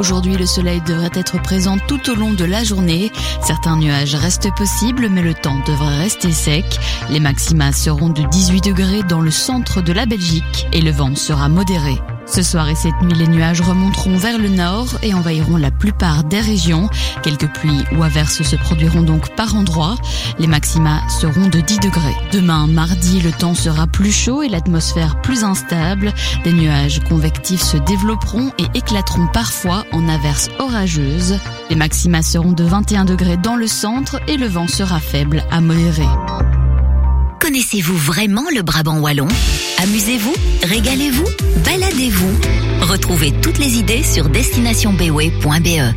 Aujourd'hui, le soleil devrait être présent tout au long de la journée. Certains nuages restent possibles, mais le temps devrait rester sec. Les maxima seront de 18 degrés dans le centre de la Belgique et le vent sera modéré. Ce soir et cette nuit, les nuages remonteront vers le nord et envahiront la plupart des régions. Quelques pluies ou averses se produiront donc par endroits. Les maxima seront de 10 degrés. Demain, mardi, le temps sera plus chaud et l'atmosphère plus instable. Des nuages convectifs se développeront et éclateront parfois en averses orageuses. Les maxima seront de 21 degrés dans le centre et le vent sera faible à modéré. Connaissez-vous vraiment le Brabant wallon ? Amusez-vous, régalez-vous, baladez-vous. Retrouvez toutes les idées sur destinationbw.be.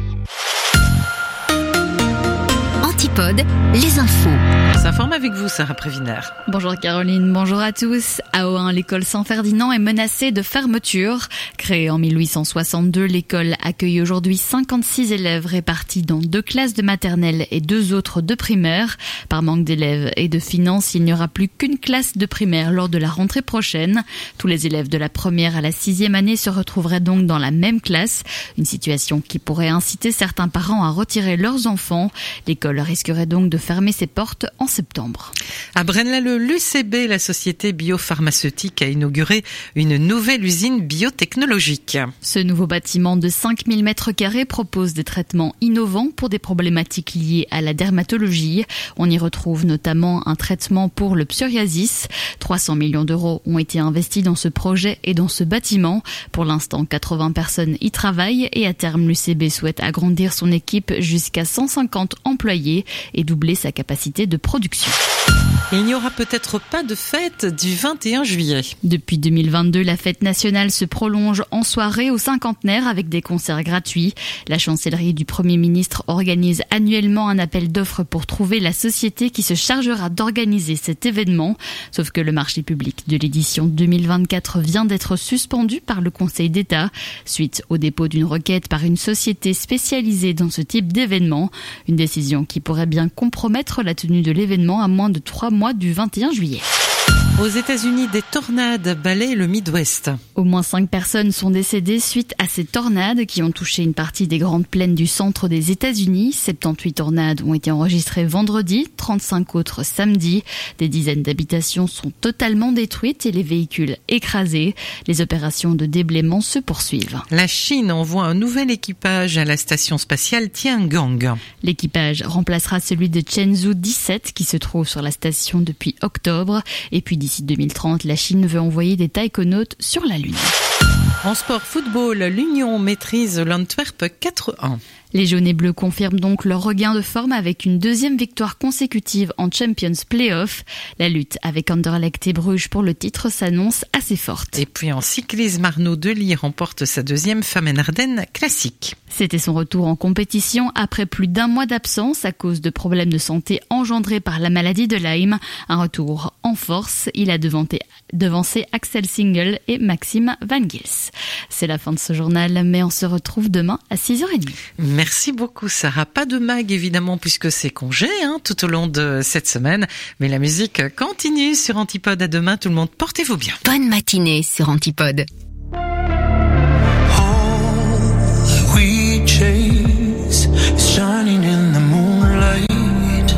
Antipode, les infos. On s'informe avec vous, Sarah Préviner. Bonjour Caroline, bonjour à tous. À Ohain, l'école Saint-Ferdinand est menacée de fermeture. Créée en 1862, l'école accueille aujourd'hui 56 élèves répartis dans 2 classes de maternelle et 2 autres de primaire. Par manque d'élèves et de finances, il n'y aura plus qu'une classe de primaire lors de la rentrée prochaine. Tous les élèves de la première à la 6e année se retrouveraient donc dans la même classe. Une situation qui pourrait inciter certains parents à retirer leurs enfants. L'école risquerait donc de fermer ses portes en septembre. À Braine-l'Alleud, l'UCB, la société biopharmaceutique, a inauguré une nouvelle usine biotechnologique. Ce nouveau bâtiment de 5000 m² propose des traitements innovants pour des problématiques liées à la dermatologie. On y retrouve notamment un traitement pour le psoriasis. 300 millions d'euros ont été investis dans ce projet et dans ce bâtiment. Pour l'instant, 80 personnes y travaillent et à terme, l'UCB souhaite agrandir son équipe jusqu'à 150 employés et doubler sa capacité de production. Il n'y aura peut-être pas de fête du 21 juillet. Depuis 2022, la fête nationale se prolonge en soirée au cinquantenaire avec des concerts gratuits. La chancellerie du Premier ministre organise annuellement un appel d'offres pour trouver la société qui se chargera d'organiser cet événement. Sauf que le marché public de l'édition 2024 vient d'être suspendu par le Conseil d'État suite au dépôt d'une requête par une société spécialisée dans ce type d'événement. Une décision qui pourrait bien compromettre la tenue de l'événement à moins de 3 mois du 21 juillet. Aux États-Unis, des tornades balayent le Midwest. Au moins 5 personnes sont décédées suite à ces tornades qui ont touché une partie des grandes plaines du centre des États-Unis. 78 tornades ont été enregistrées vendredi, 35 autres samedi. Des dizaines d'habitations sont totalement détruites et les véhicules écrasés. Les opérations de déblaiement se poursuivent. La Chine envoie un nouvel équipage à la station spatiale Tiangong. L'équipage remplacera celui de Chenzhou 17 qui se trouve sur la station depuis octobre. Et puis d'ici 2030, la Chine veut envoyer des taïkonautes sur la Lune. En sport football, l'Union maîtrise l'Antwerp 4-1. Les jaunes et bleus confirment donc leur regain de forme avec une 2e victoire consécutive en Champions Playoff. La lutte avec Anderlecht et Bruges pour le titre s'annonce assez forte. Et puis en cyclisme, Arnaud Delis remporte sa 2e Femmen-Ardenne classique. C'était son retour en compétition après plus d'1 mois d'absence à cause de problèmes de santé engendrés par la maladie de Lyme. Un retour en force, il a devancé Axel Singel et Maxime Van Gils. C'est la fin de ce journal, mais on se retrouve demain à 6h30. Merci beaucoup Sarah. Pas de mag évidemment puisque c'est congé tout au long de cette semaine. Mais la musique continue sur Antipode. À demain tout le monde. Portez-vous bien. Bonne matinée sur Antipode. All we chase is shining in the moonlight.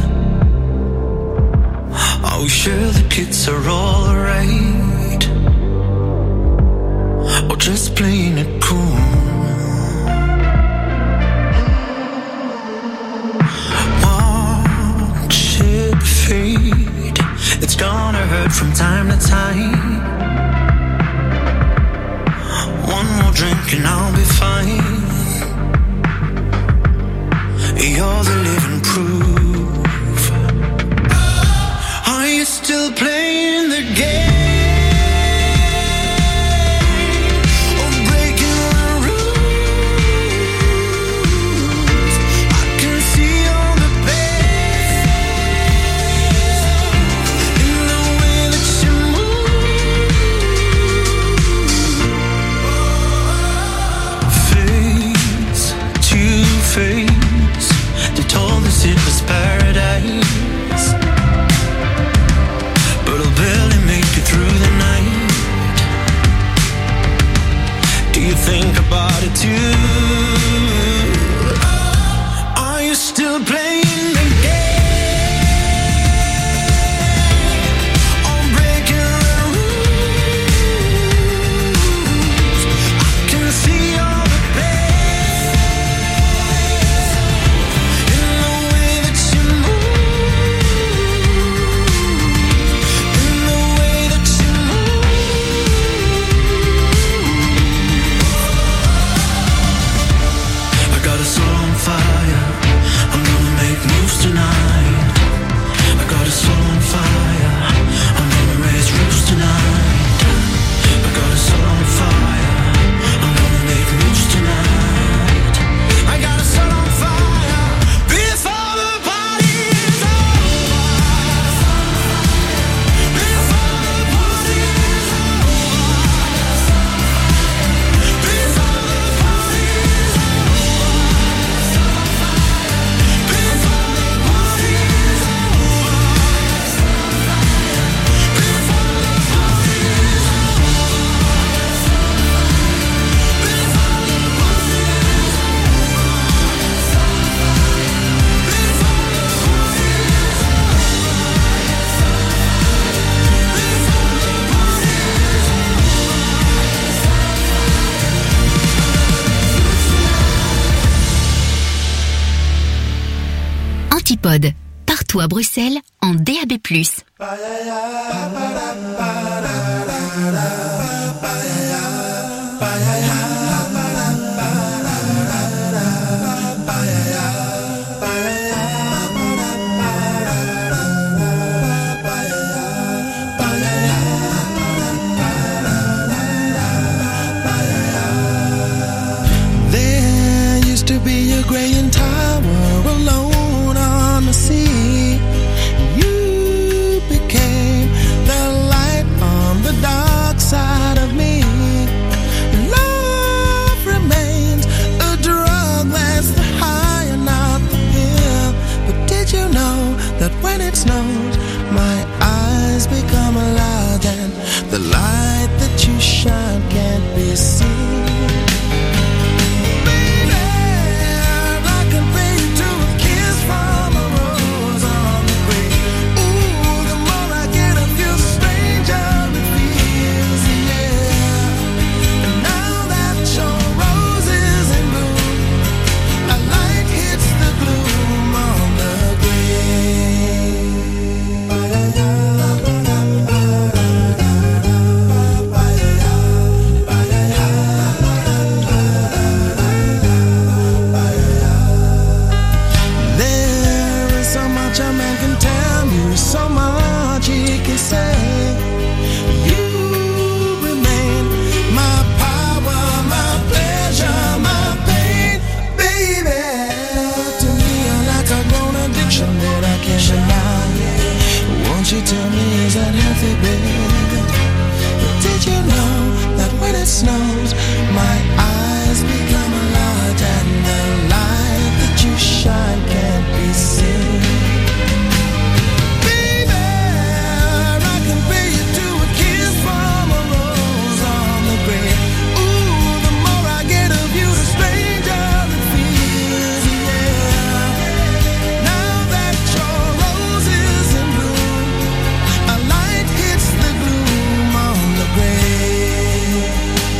Are we sure the kids are all right? Or just playing it cool? It's gonna hurt from time to time. One more drink and I'll be fine. You're the living proof. Are you still playing the game? They told us it was paradise, but Antipode, partout à Bruxelles, en DAB+. There used to be a graying tower alone on the sea. You became the light on the dark side of me. Love remains a drug that's the high and not the pill. But did you know that when it snows, my eyes become large and the light that you shine can't be seen? You tell me, is that healthy, baby? But did you know that when it snows, my eyes become large and the light that you shine can't be seen? Baby, I can pay you to a kiss from a rose on the grave. Ooh, the more I get of you, the stranger it feels, yeah. Now that your rose is in bloom, a light hits the gloom on the grave.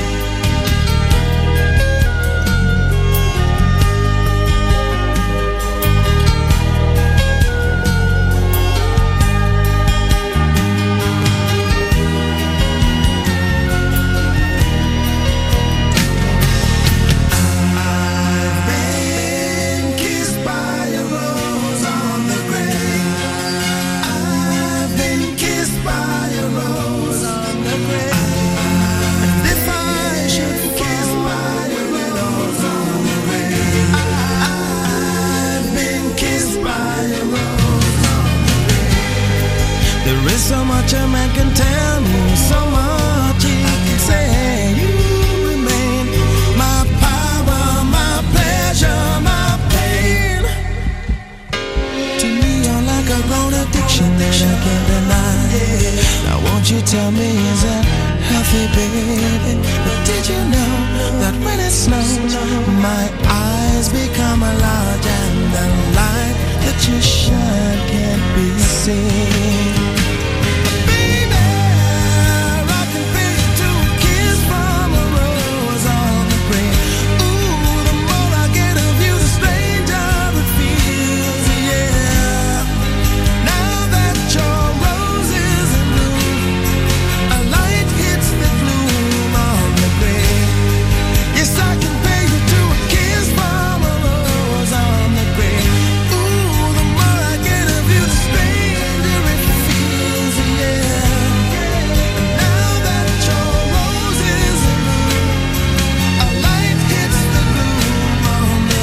I've been kissed by a rose on the grave. I've been kissed by a rose on the grave. And if I should kiss by a rose on the grave, I've been kissed by a rose on the grave. There is so much a man can tell me, so much he can say. You remain my power, my pleasure, my pain. To me, you're like a grown addiction that I can't deny. Now won't you tell me, is that healthy, baby? But did you know that when it snows, my eyes become large and the light that you shine can't be seen? Baby, I can pay you to a kiss from a rose on the grave. Ooh, the more I get of you, the stranger it feels, yeah. Now that your rose is in bloom, a light hits the gloom on the grave. Yes, I can pay you to a kiss from a rose on the grave. Ooh, the more I get of you, the stranger it feels, yeah. Now that your rose is in bloom, a light hits the gloom on the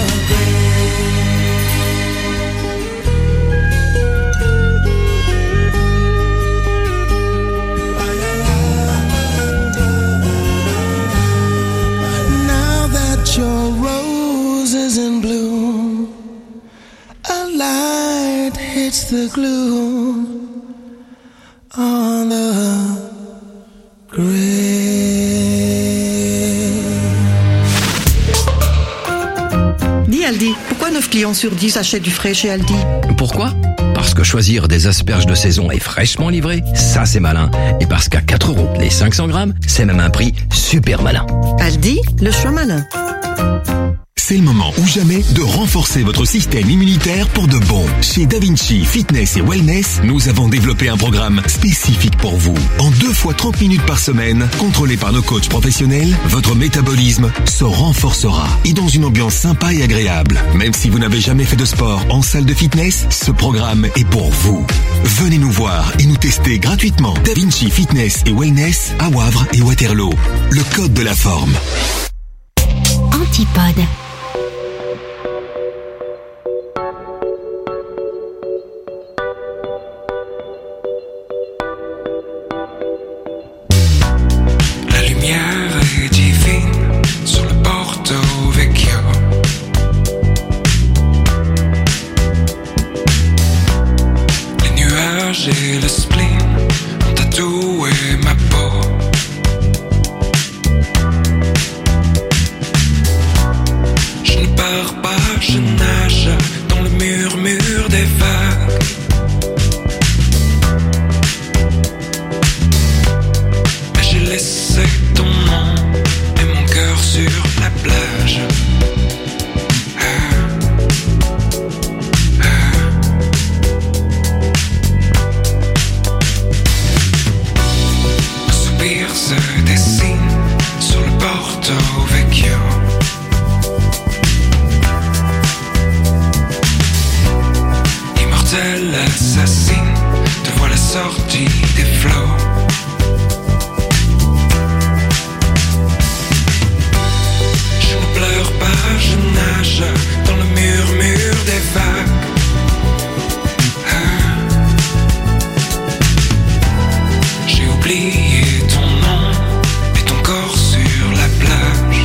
grave. Now that your rose is in bloom, a light hits the gloom on the grave. Dis Aldi, pourquoi 9 clients sur 10 achètent du frais chez Aldi? Pourquoi ? Parce que choisir des asperges de saison et fraîchement livrées, ça c'est malin. Et parce qu'à 4 € les 500 grammes, c'est même un prix super malin. Aldi, le choix malin. c'est le moment ou jamais de renforcer votre système immunitaire pour de bon. Chez Da Vinci Fitness et Wellness, nous avons développé un programme spécifique pour vous. En 2 fois 30 minutes par semaine, contrôlé par nos coachs professionnels, votre métabolisme se renforcera et dans une ambiance sympa et agréable. Même si vous n'avez jamais fait de sport en salle de fitness, ce programme est pour vous. Venez nous voir et nous tester gratuitement. Da Vinci Fitness et Wellness à Wavre et Waterloo. Le code de la forme. Antipode. La lumière est divine sur le Porto Vecchio. Les nuages et le spleen ont tatoué ma peau. Je ne pars pas, je nage dans le murmure des vagues. Mais j'ai laissé ton nom et mon cœur sur la plage. Un soupir se dessine sur le Porto Vecchio. Immortel assassine, te voilà sorti des flots. Je ne pleure pas, je nage dans le murmure des vagues. J'ai oublié ton nom et ton corps sur la plage.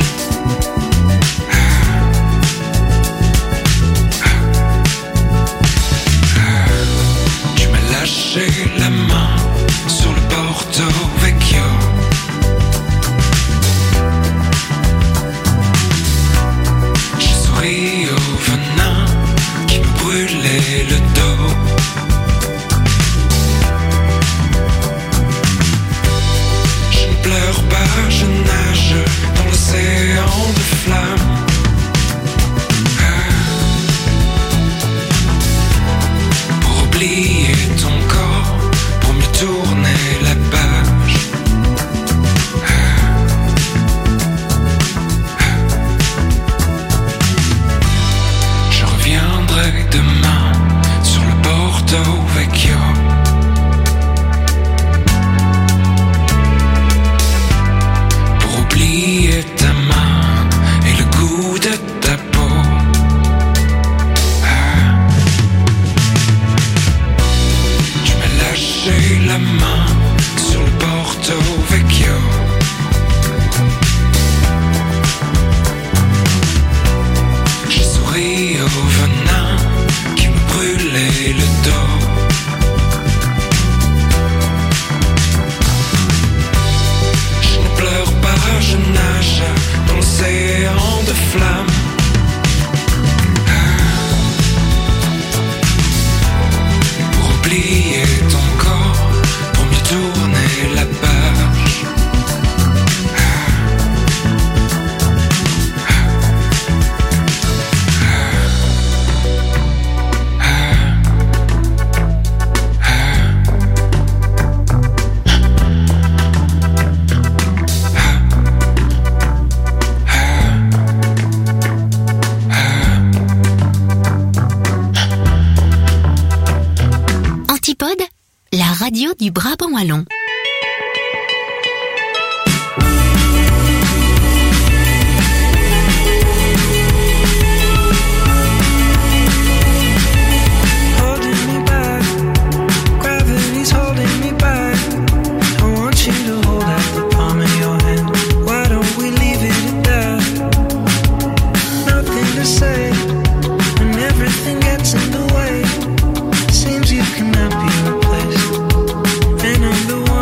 Tu m'as lâché la main sur le Porto Vecchio. J'ai souri au venin qui me brûlait le dos. Je ne pleure pas, je nage dans l'océan de flammes. Pour oublier ton corps, pour mieux tourner la page. Je reviendrai demain sur le Porto Vecchio. Pour oublier ta main et le goût de ta peau. Tu m'as lâché la main sur le Porto Vecchio. J'ai souri au venin qui me brûlait le dos. Je ne pleure pas, je nage dans l'océan de flammes. Pour oublier ton corps, pour mieux tourner la page. Antipode, la radio du Brabant wallon. Holding me back, gravity's holding me back. I want you to hold out the palm of your hand. Why don't we leave it at that? Nothing to say, and everything gets in the way. Seems you cannot be replaced, and I'm the one.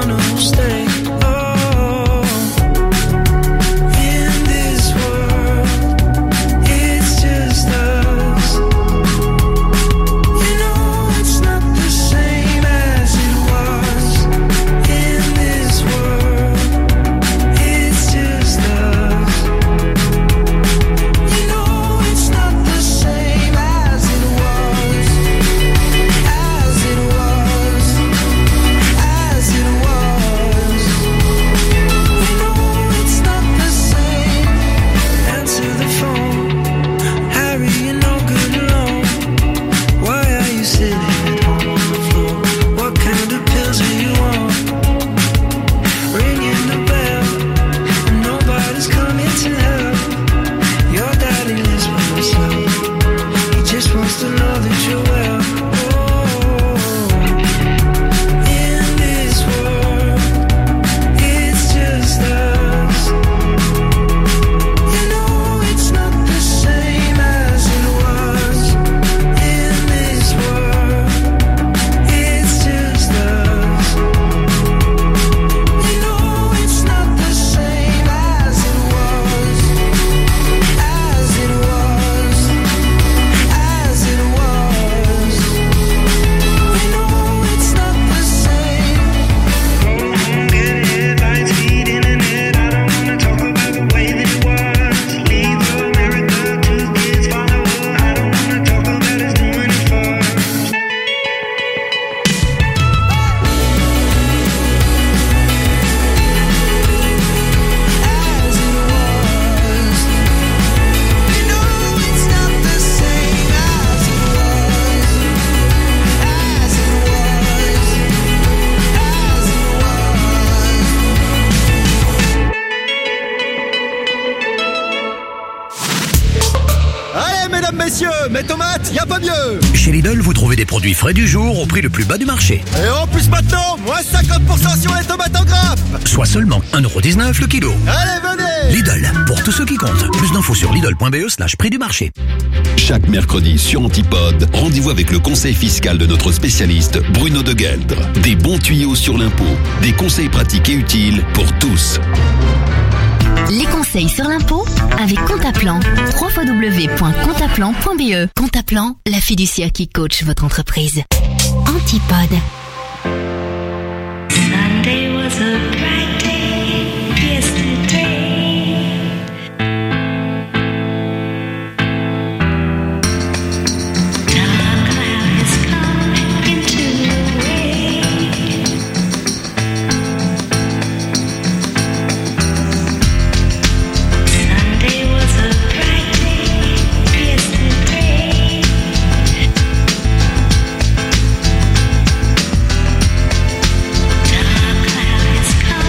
y a pas mieux. Chez Lidl, vous trouvez des produits frais du jour au prix le plus bas du marché. Et en plus maintenant, moins 50% sur les tomates en grappe. Soit seulement 1,19€ le kilo. Allez, venez. Lidl, pour tous ceux qui comptent. Plus d'infos sur lidl.be/prix du marché. Chaque mercredi sur Antipode, rendez-vous avec le conseil fiscal de notre spécialiste Bruno de Gueldre. Des bons tuyaux sur l'impôt, des conseils pratiques et utiles pour tous. Les conseils sur l'impôt avec Comptaplan. www.comptaplan.be. Comptaplan, la fiduciaire qui coach votre entreprise. Antipode. Sunday was a bright day yesterday. Dark cloud has come into the way. Sunday was a bright day yesterday. Dark cloud has come.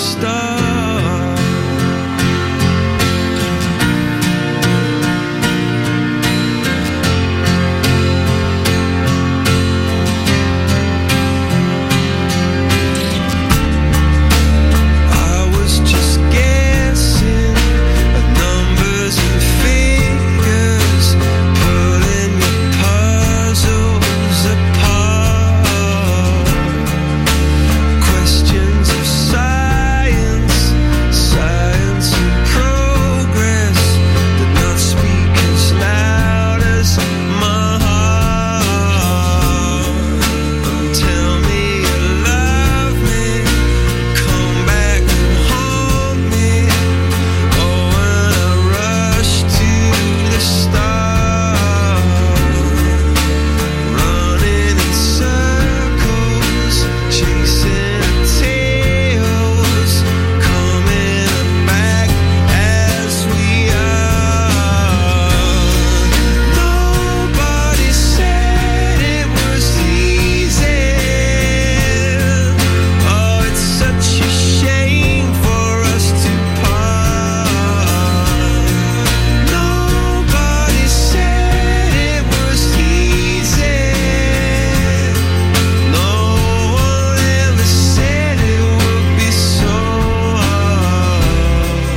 start. I was just guessing at numbers and figures, pulling your puzzles apart. Questions of science, science and progress did not speak as loud as my heart. Tell me you love me, come back and hold me. Oh, when I rush to the start, running in circles, chasing tails, coming back as we are. Nobody said it was easy. Oh, it's such a shame for us to part. Nobody said it was easy. No one ever said it would be so hard.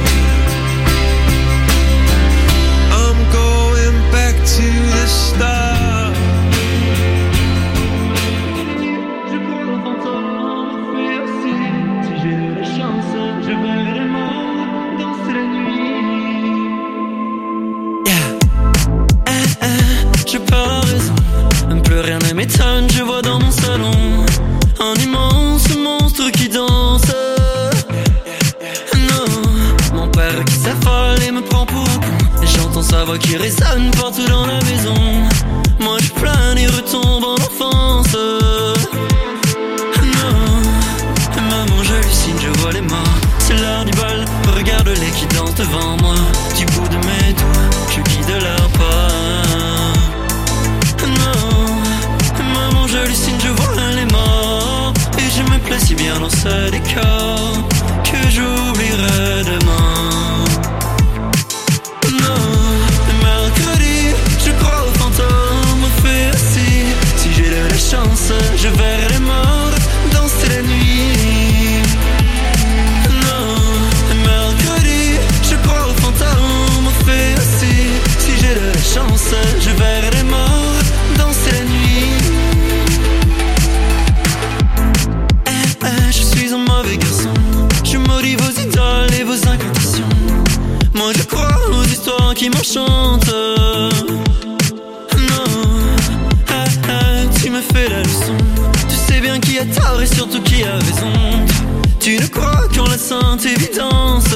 I'm going back to the start. Je crois au fantôme, mais aussi, si j'ai la chance, je verrai les morts danser la nuit. J'ai pas raison, plus rien ne m'étonne, je vois dans mon salon un immense monstre qui danse. Non, mon père qui s'affole et me prend pour un con, et j'entends sa voix qui résonne partout dans la maison. Moi je plane et retombe en enfance. Non, maman j'hallucine, je vois les morts, c'est l'heure du bal, regarde-les qui dansent devant moi. Du bout de mes doigts, je guide leur pas. Non, maman j'hallucine, je vois les morts, et je me plais si bien dans ce décor que j'oublierai demain. Non, mercredi, je crois aux fantômes, au fait aussi, si j'ai de la chance, je verrai les morts danser la nuit. Non, mercredi, je crois aux fantômes, au fait aussi, si j'ai de la chance, je verrai les morts danser la nuit. Je suis un mauvais garçon, je maudis vos idoles et vos incantations. Moi je crois aux histoires qui m'enchantent. Non, tu me fais la leçon, tu sais bien qui a tort et surtout qui a raison. Tu ne crois qu'en la sainte évidence.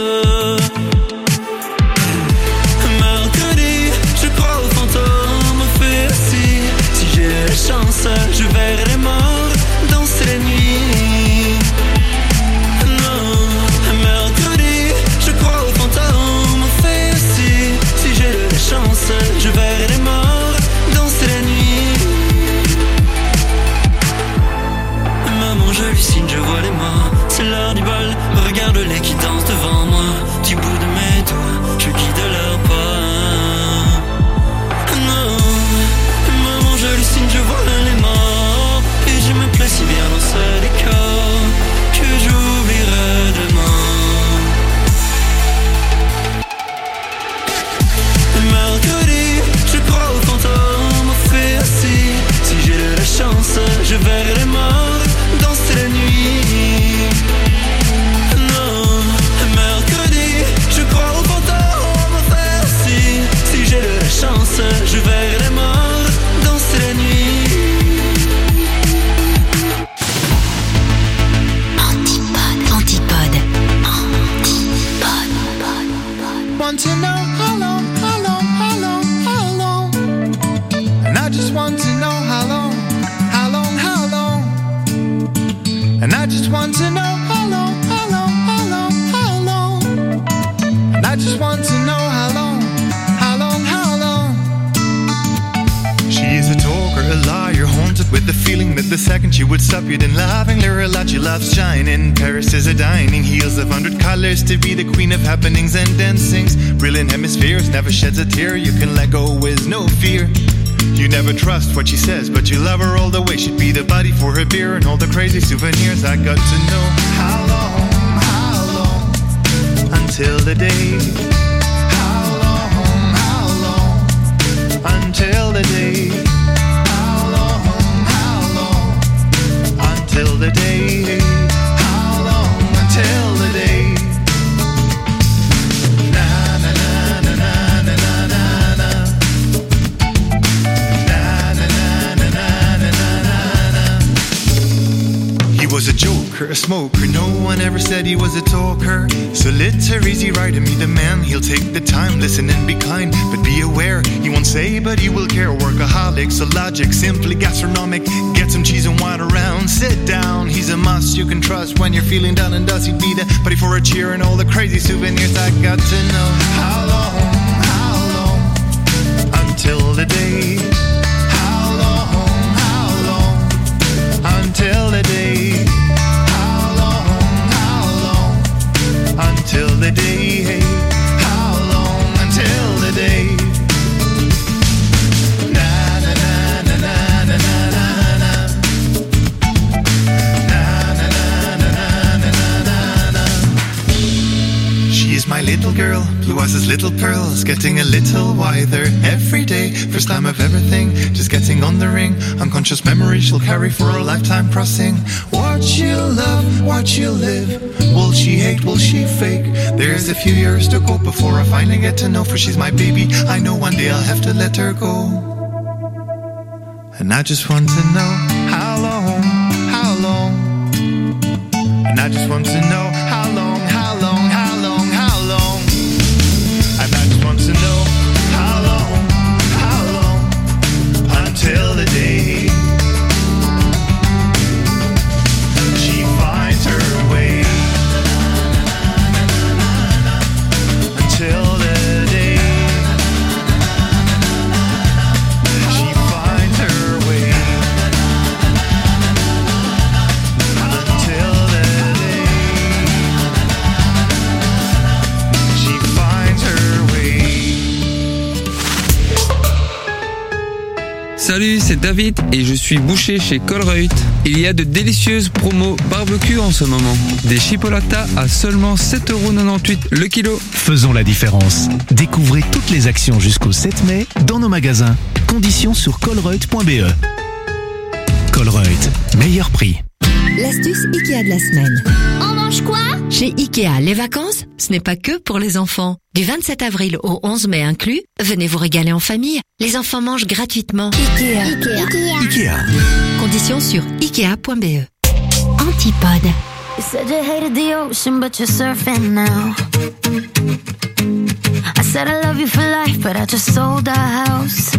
Mercredi, je crois aux fantômes, au fait aussi, si j'ai la chance, je verrai les morts danser la nuit. Non, mercredi, je crois aux fantômes, au fait aussi, si j'ai la chance, je verrai les morts danser la nuit. Maman j'hallucine, je vois les morts, c'est l'heure du bal, regarde-les qui dansent devant moi. Du bout de mes doigts, je guide leur pas. Non, maman j'hallucine, je vois les morts, et je me plais si bien dans ce décor que j'oublierai demain. Mercredi, je crois aux fantômes, au fait aussi, si j'ai de la chance, je verrai les morts danser la nuit. Non, mercredi, je crois aux fantômes, au fait aussi, si j'ai de la chance, je verrai les morts danser la nuit. Antipode. Antipode. Antipode. Want to know how long, how long, how long, how long? And I just want to know how long, how long, how long? And I just want to know how long, how long, how long, how long? And I just want to know how long, how long, how long? She is a talker, a liar, haunted with the feeling that the second she would stop you, then laughingly relax she loves shining. Paris is a dining, heels of 100 colors to be the queen of happenings and dancings. Brilliant hemispheres, never sheds a tear. You can let go with no fear. You never trust what she says, but you love her all the way. She'd be the body for her beer and all the crazy souvenirs. I got to know how long, until the day. How long, until the day. How long, until the day. How long, until the day. Was a joker, a smoker, no one ever said he was a talker. So little easy right to meet the man, he'll take the time, listen and be kind. But be aware, he won't say but he will care. Workaholic, so logic, simply gastronomic. Get some cheese and wine around, sit down. He's a must, you can trust when you're feeling down and dusty. Be the buddy for a cheer and all the crazy souvenirs. I got to know how long, until the day. How long, until the day. Until the day, how long until the day? Na na na na na na na na. Na na na na na na na. She is my little girl, blue eyes as little pearls, getting a little wider every day. First time of everything, just getting on the ring. Unconscious memory she'll carry for a lifetime crossing. What she'll love, what she'll live. Will she hate, will she fake? There's a few years to go before I finally get to know. For she's my baby, I know one day I'll have to let her go. And I just want to know how long, and I just want to know how long, how long, how long, how long. And I just want to know how long, until the day she finds her way. Till the day she finds her way. Until the day she finds her way. Salut, c'est David et je suis boucher chez Colruyt. Il y a de délicieuses promos barbecue en ce moment. Des chipolatas à seulement 7,98€ le kilo. Faisons la différence. Découvrez toutes les actions jusqu'au 7 mai dans nos magasins. Conditions sur colruyt.be. Colruyt, meilleur prix. L'astuce Ikea de la semaine. On mange quoi? Chez Ikea, les vacances, ce n'est pas que pour les enfants. Du 27 avril au 11 mai inclus, venez vous régaler en famille. Les enfants mangent gratuitement. Ikea. Conditions sur ikea.be. Antipode. You said you hated the ocean, but you're surfing now. I said I love you for life, but I just sold our house.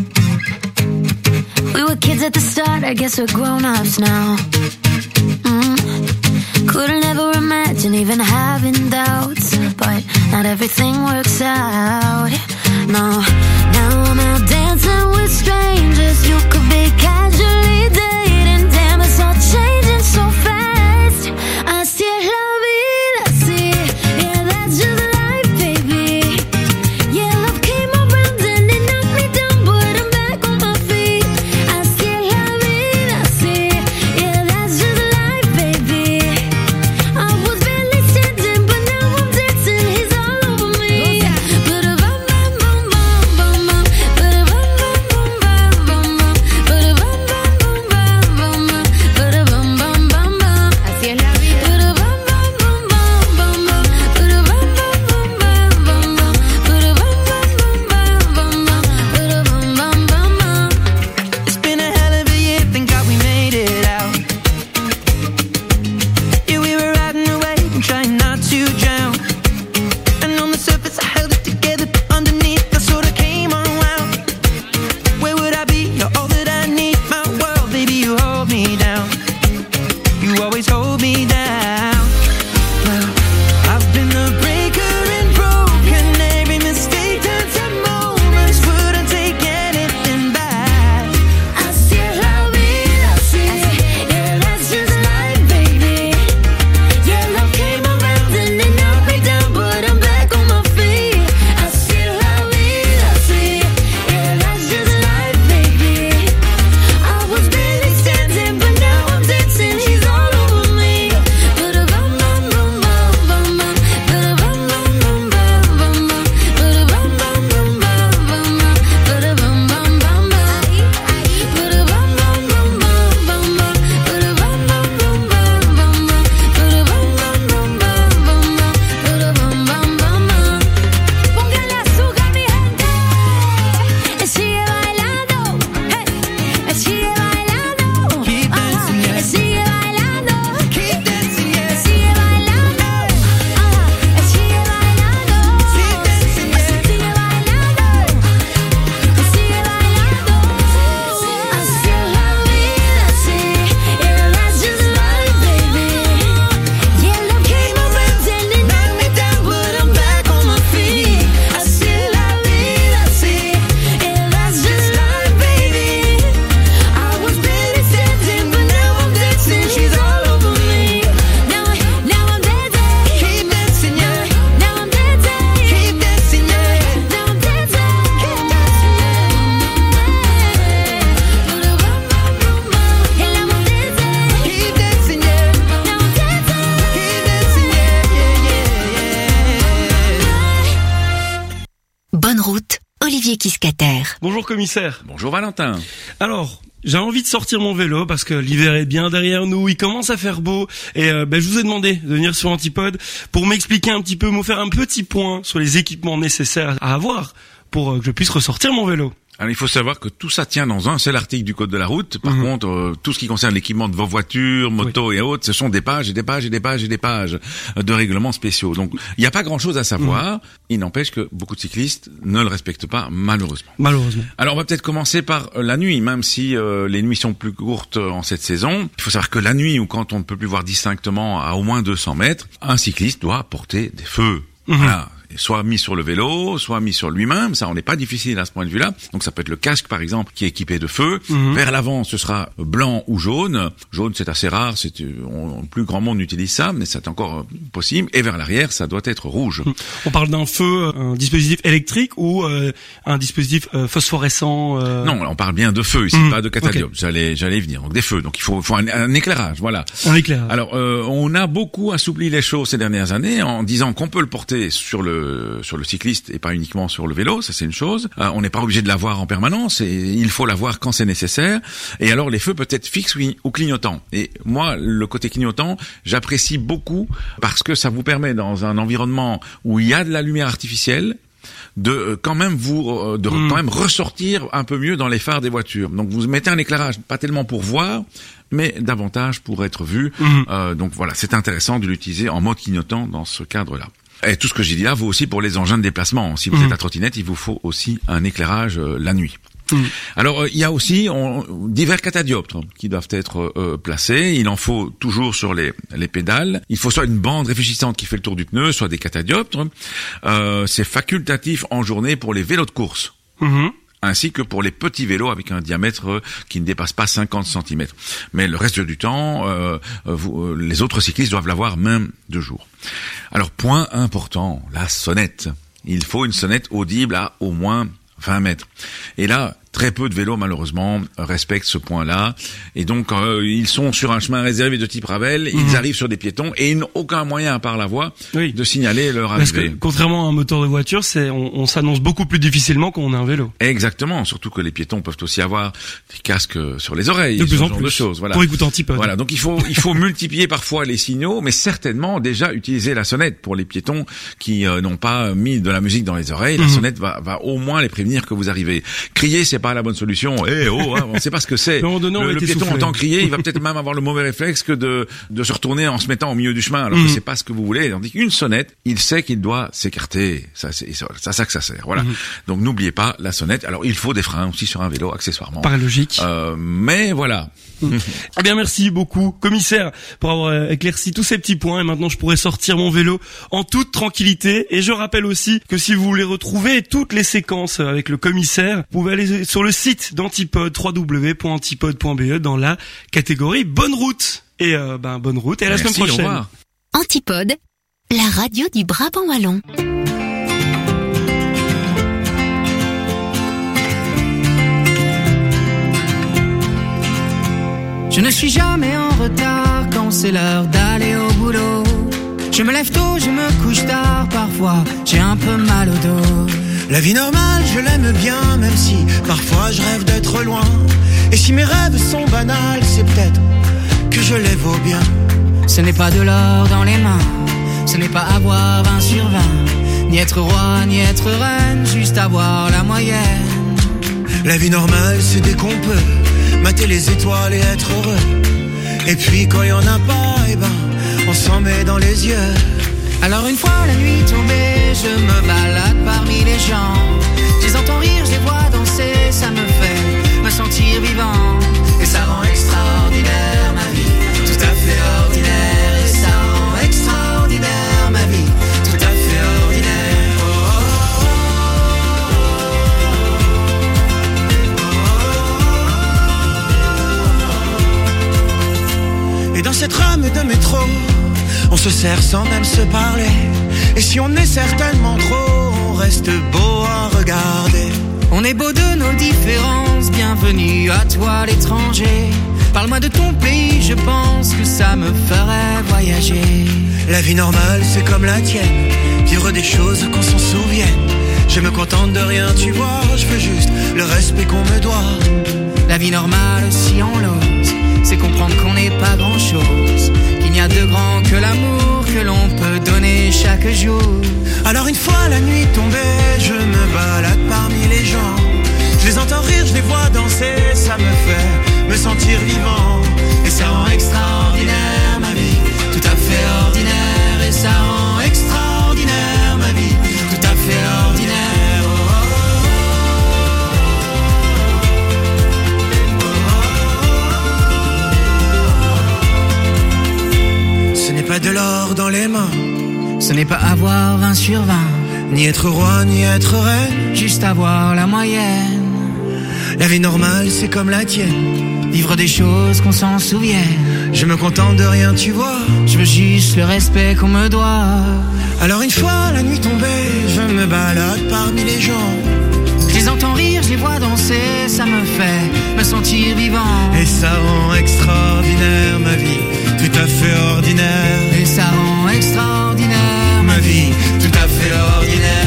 We were kids at the start, I guess we're grown-ups now. Couldn't ever imagine even having doubts, but not everything works out. No, now I'm out dancing with strangers. You could be casually dating. Damn, it's all changing so fast. Así es la vida, sí. Yeah, that's just life, baby. Yeah, love came around and it knocked me down, but I'm back on my feet. Así es la vida, sí. Yeah, that's just life, baby. I was barely standing, but now I'm dancing. He's all over me. Ba-da-bum, bum, bum, bum, bum, bum. Ba-da-bum, bum, bum, bum, bum, bum. Ba-da-bum, bum, bum, bum. Bonne route, Olivier Kiscater. Bonjour commissaire. Bonjour Valentin. Alors, j'ai envie de sortir mon vélo parce que l'hiver est bien derrière nous, il commence à faire beau et je vous ai demandé de venir sur Antipode pour m'expliquer un petit peu, me faire un petit point sur les équipements nécessaires à avoir pour que je puisse ressortir mon vélo. Alors il faut savoir que tout ça tient dans un seul article du Code de la route. Par contre, tout ce qui concerne l'équipement de vos voitures, motos et autres, ce sont des pages et des pages et des pages et des pages de règlements spéciaux. Donc il n'y a pas grand-chose à savoir. Il n'empêche que beaucoup de cyclistes ne le respectent pas, malheureusement. Malheureusement. Alors on va peut-être commencer par la nuit, même si les nuits sont plus courtes en cette saison. Il faut savoir que la nuit, ou quand on ne peut plus voir distinctement à au moins 200 mètres, un cycliste doit porter des feux. Voilà. Soit mis sur le vélo, soit mis sur lui-même, ça on n'est pas difficile à ce point de vue-là. Donc ça peut être le casque par exemple qui est équipé de feu. Vers l'avant ce sera blanc ou jaune. Jaune c'est assez rare, plus grand monde utilise ça, mais c'est encore possible. Et vers l'arrière ça doit être rouge. On parle d'un feu, un dispositif électrique ou un dispositif phosphorescent Non, on parle bien de feu ici, pas de catadioptre. Okay. J'allais y venir. Donc des feux. Donc il faut un éclairage, voilà. Un éclairage. Alors on a beaucoup assoupli les choses ces dernières années en disant qu'on peut le porter sur le cycliste et pas uniquement sur le vélo, ça c'est une chose. On n'est pas obligé de l'avoir en permanence et il faut l'avoir quand c'est nécessaire. Et alors les feux peuvent être fixes ou clignotants. Et moi, le côté clignotant, j'apprécie beaucoup parce que ça vous permet dans un environnement où il y a de la lumière artificielle de quand même quand même ressortir un peu mieux dans les phares des voitures. Donc vous mettez un éclairage pas tellement pour voir, mais davantage pour être vu. Donc voilà, c'est intéressant de l'utiliser en mode clignotant dans ce cadre-là. Et tout ce que j'ai dit là vaut aussi pour les engins de déplacement. Si vous êtes à trottinette, il vous faut aussi un éclairage la nuit. Alors il y a aussi divers catadioptres qui doivent être placés. Il en faut toujours sur les pédales. Il faut soit une bande réfléchissante qui fait le tour du pneu, soit des catadioptres. C'est facultatif en journée pour les vélos de course. Ainsi que pour les petits vélos avec un diamètre qui ne dépasse pas 50 cm. Mais le reste du temps, les autres cyclistes doivent l'avoir même de jour. Alors, point important, la sonnette. Il faut une sonnette audible à au moins 20 mètres. Et là, très peu de vélos, malheureusement, respectent ce point-là. Et donc, ils sont sur un chemin réservé de type Ravel, ils arrivent sur des piétons et ils n'ont aucun moyen, à part la voix, de signaler leur arrivée. Parce que, contrairement à un moteur de voiture, on s'annonce beaucoup plus difficilement quand on a un vélo. Exactement. Surtout que les piétons peuvent aussi avoir des casques sur les oreilles. De plus en plus. De choses. Voilà. Pour écouter Antipode. Voilà. Donc, il faut multiplier parfois les signaux, mais certainement déjà utiliser la sonnette pour les piétons qui n'ont pas mis de la musique dans les oreilles. La sonnette va au moins les prévenir que vous arrivez. Crier, c'est pas la bonne solution. On sait pas ce que c'est. Le piéton entend crier, il va peut-être même avoir le mauvais réflexe que de se retourner en se mettant au milieu du chemin, alors que c'est pas ce que vous voulez. Tandis qu'une sonnette, il sait qu'il doit s'écarter. Ça que ça sert. Voilà. Donc n'oubliez pas la sonnette. Alors il faut des freins aussi sur un vélo, accessoirement. Par logique. Mais voilà. Eh bien, merci beaucoup, commissaire, pour avoir éclairci tous ces petits points. Et maintenant, je pourrai sortir mon vélo en toute tranquillité. Et je rappelle aussi que si vous voulez retrouver toutes les séquences avec le commissaire, vous pouvez aller sur le site d'Antipode, www.antipode.be, dans la catégorie Bonne route. Et bonne route et à la semaine prochaine. Au revoir. Antipode, la radio du Brabant wallon. Je ne suis jamais en retard quand c'est l'heure d'aller au boulot. Je me lève tôt, je me couche tard, parfois j'ai un peu mal au dos. La vie normale, je l'aime bien, même si parfois je rêve d'être loin. Et si mes rêves sont banals, c'est peut-être que je les vaux bien. Ce n'est pas de l'or dans les mains, ce n'est pas avoir 20 sur 20, ni être roi, ni être reine, juste avoir la moyenne. La vie normale, c'est dès qu'on peut mater les étoiles et être heureux. Et puis quand il y en a pas, on s'en met dans les yeux. Alors une fois la nuit tombée, je me balade parmi les gens. Je les entends rire, je les vois danser, ça me fait me sentir vivant. Et ça rend extraordinaire ma vie, tout à fait ordinaire. Et ça rend extraordinaire ma vie, tout à fait ordinaire. Et dans cette rame de métro, on se serre sans même se parler. Et si on est certainement trop, on reste beau à regarder. On est beau de nos différences, bienvenue à toi l'étranger. Parle-moi de ton pays, je pense que ça me ferait voyager. La vie normale, c'est comme la tienne, vivre des choses qu'on s'en souvienne. Je me contente de rien, tu vois. Je veux juste le respect qu'on me doit. La vie normale, si on l'ose, c'est comprendre qu'on n'est pas grand chose, qu'il n'y a de grand que l'amour que l'on peut donner chaque jour. Alors une fois la nuit tombée, je me balade parmi les gens. Je les entends rire, je les vois danser, ça me fait me sentir vivant. Et ça rend extraordinaire ma vie, tout à fait ordinaire. Et ça rend extraordinaire ma vie, tout à fait ordinaire. Ce n'est pas de l'or dans les mains, ce n'est pas avoir 20 sur 20, ni être roi, ni être reine, juste avoir la moyenne. La vie normale, c'est comme la tienne, vivre des choses qu'on s'en souvienne. Je me contente de rien, tu vois. Je veux juste le respect qu'on me doit. Alors une fois la nuit tombée, je me balade parmi les gens. Je les entends rire, je les vois danser, ça me fait me sentir vivant. Et ça rend extraordinaire ma vie, tout à fait ordinaire. Et ça rend extraordinaire ma vie, tout à fait ordinaire.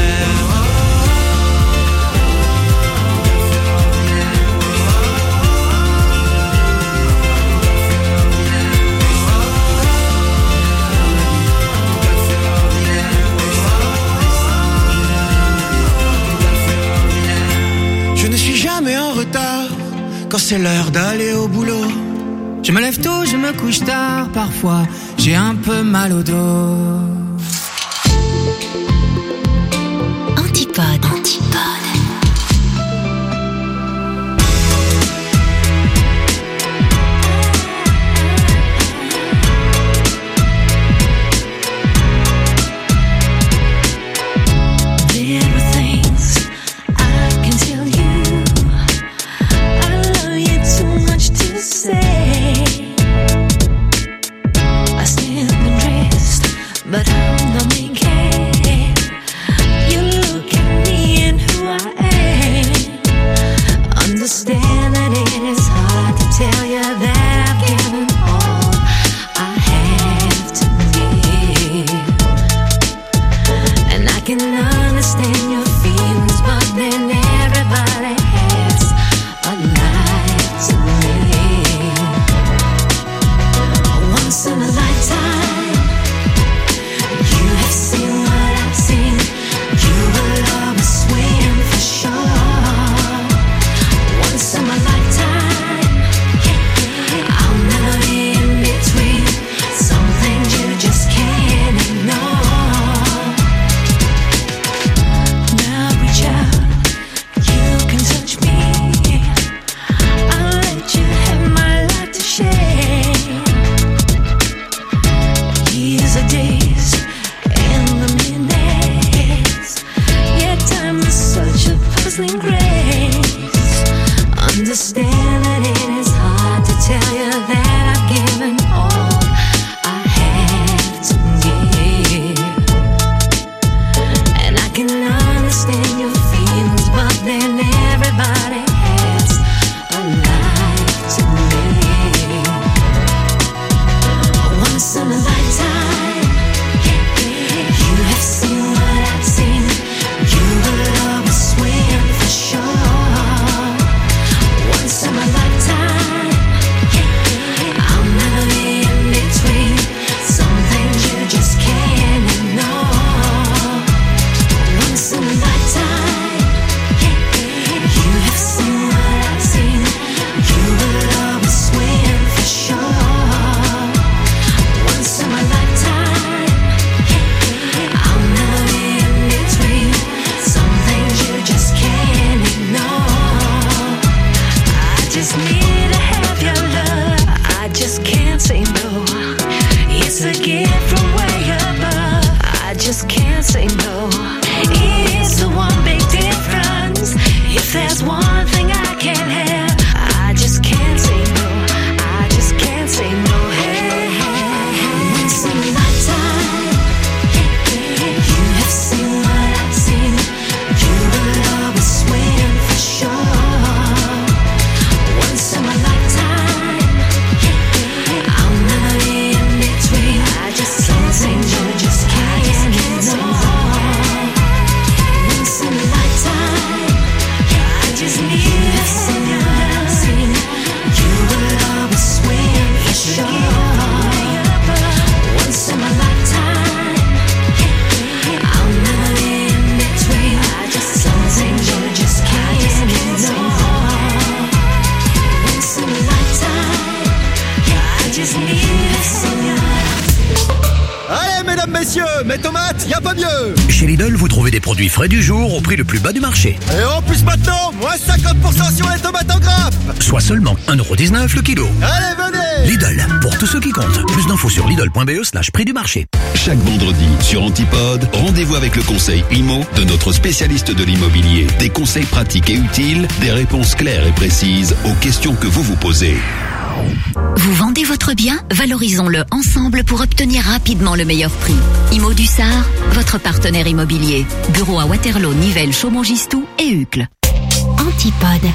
Je ne suis jamais en retard quand c'est l'heure d'aller au boulot. Je me lève tôt, je me couche tard, parfois j'ai un peu mal au dos. Antipode. But I'm the main character. You look at me and who I am. Understand that it is hard to tell you that I've given all I have to give. And I can understand your feelings, but then everybody has a life to live. Once in a lifetime. Understand that it is hard to tell you that I've given all I have to give. And I can understand your feelings, but then everybody has a life to live. Once in a lifetime, you have seen what I've seen. You will always swim for sure. Once in my lifetime, I'll never be in between. Some things you just can't ignore. Once in a lifetime, you have seen what I've seen. You will always swim for sure. Once in my lifetime, I'll never be in between. Some things you just can't ignore. I just need to have your love. I just can't say no. It's a gift from way above. I just can't say no. It's the one big difference. If there's one thing I can't have, I just can't say no. I just can't say no. Hey, once in a lifetime, you have seen what I've seen. You will always swim for sure. Once in my lifetime, I'll never be in between. I just can't say you just can't ignore. Once in a lifetime. y a pas mieux. Chez Lidl, vous trouvez des produits frais du jour au prix le plus bas du marché. Et en plus maintenant, moins 50% sur les tomates en grappe. Soit seulement 1,19€ le kilo. Allez, venez. Lidl, pour tous ceux qui comptent. Plus d'infos sur lidl.be/prix du marché. Chaque vendredi sur Antipode, rendez-vous avec le conseil IMO de notre spécialiste de l'immobilier. Des conseils pratiques et utiles, des réponses claires et précises aux questions que vous vous posez. Vous vendez votre bien? Valorisons-le ensemble pour obtenir rapidement le meilleur prix. Imo du Sar, votre partenaire immobilier. Bureau à Waterloo, Nivelles, Chaumont-Gistoux et Uccle. Antipode.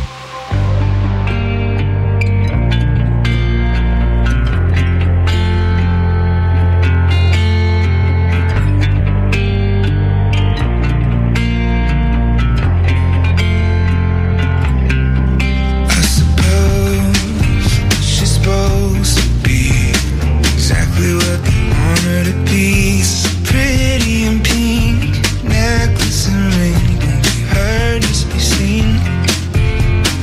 Necklace and ring, don't you heard us be seen?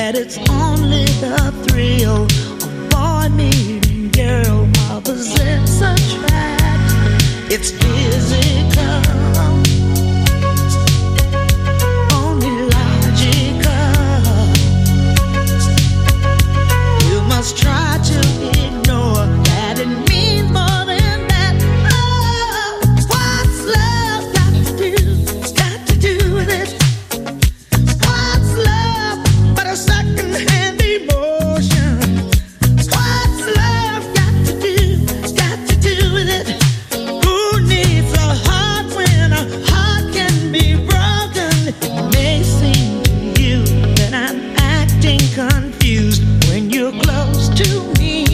that it's only the thrill of boy meeting girl. Opposites attract, it's physical, only logical. You must try to ignore that it means more than that. Oh, what's love got to do with it? What's love but a second-hand emotion? What's love got to do with it? Who needs a heart when a heart can be broken? It may seem to you that I'm acting confused when you're close to me.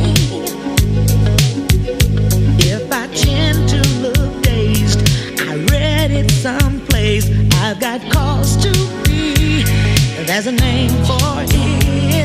If I tend to look dazed, I read it someplace. I've got cause to be. There's a name for it.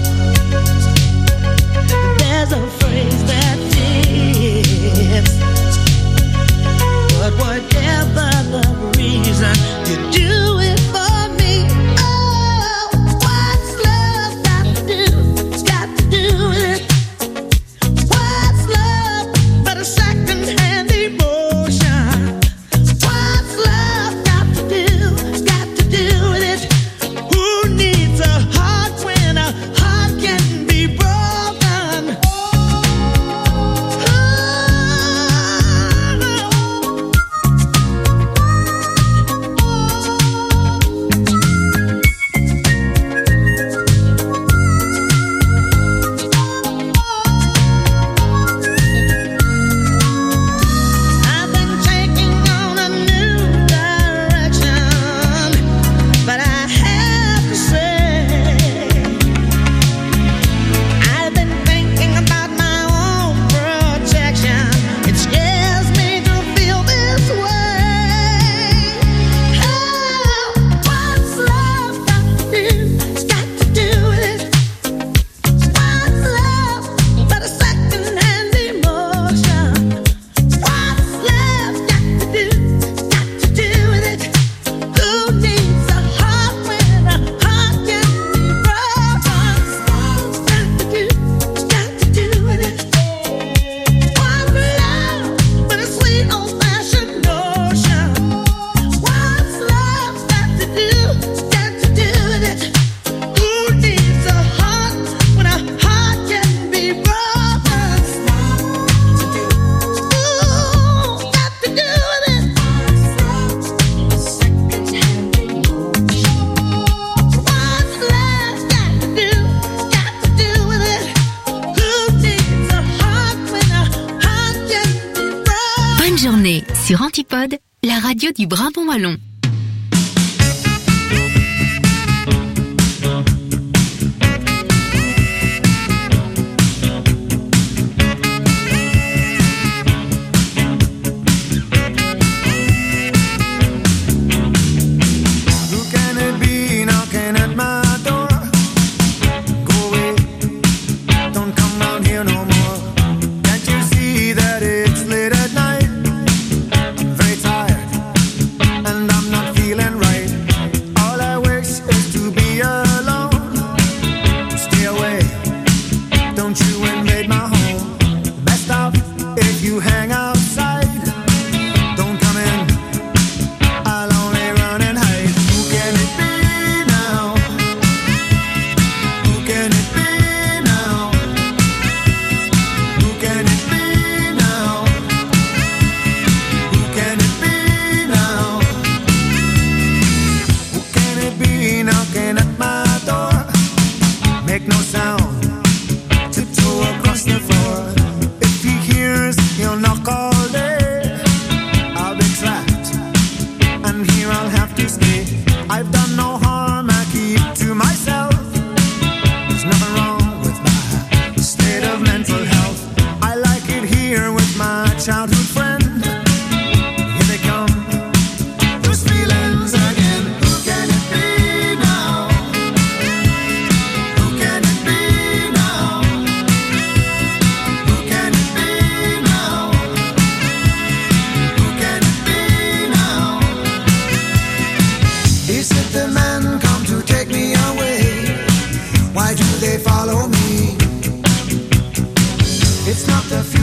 There's a phrase that fits. But whatever the reason, you do it for me. Oh, what's love got to do with it? What's love but a second-hand emotion? What's love got to do with it? Who needs a heart when a heart can be broken? I've been taking on a new direction, but I have to say, I've been thinking about my own protection. It scares me to feel this way. Oh, what's love got to do with it? What's love but a second-hand emotion? What's love got to do with it? Who needs a heart when a heart can be broken? Got to do with it. What's love but a sweet old-fashioned notion? What's love got to do with it? Who needs a heart when a heart can be broken? Ooh, got to do with it. What's love got to do with it? Who needs a heart when a heart can be broken? Bonne journée sur Antipode, la radio du Brabant Wallon. Who can it be knocking at my door? Go away, don't come round here no more. Can't you see that it's late at night? I'm very tired, and I'm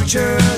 future.